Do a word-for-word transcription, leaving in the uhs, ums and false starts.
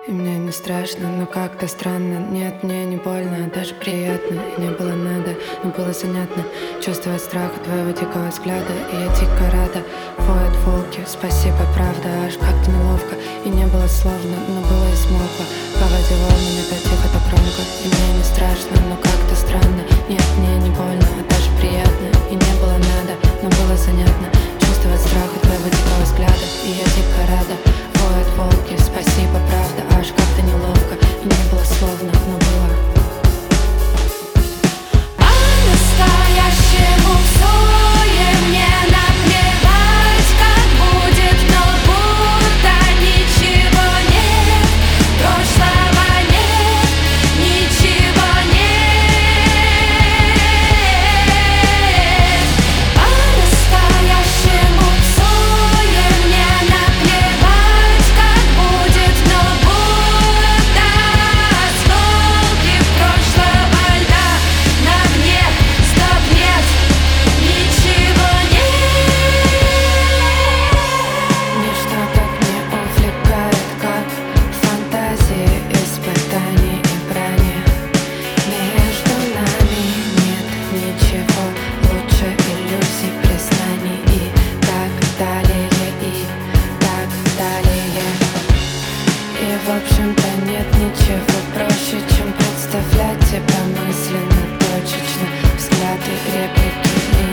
И мне не страшно, но как-то странно. Нет, мне не больно, а даже приятно. И не было надо, но было занятно чувствовать страх от твоего дикого взгляда. И я дико рада, воют волки. Спасибо, правда, аж как-то неловко. И не было словно, но было и смолкло. По воде волнами то тихо, то громко. И мне не страшно, но как-то странно. Нет, мне не больно, а даже приятно. И не было надо, но было занятно чувствовать страх от твоего дикого взгляда. И я дико рада, воют волки. Спасибо, правда, аж как-то неловко. И не было словно, но было. По-настоящему всё мне наплевать, как будет, но будто ничего нет, прошлого нет, ничего нет. По-настоящему всё мне наплевать, как будет, но будто осколки прошлого льда на дне. Стоп, нет, ничего нет. Ничто так не увлекает, как фантазии, испытаний и брани. Между нами нет ничего лучше иллюзий, признаний и так далее, и так далее. И в общем-то нет ничего проще, чем представлять тебя мысленно, точечно. Взгляды, реплики и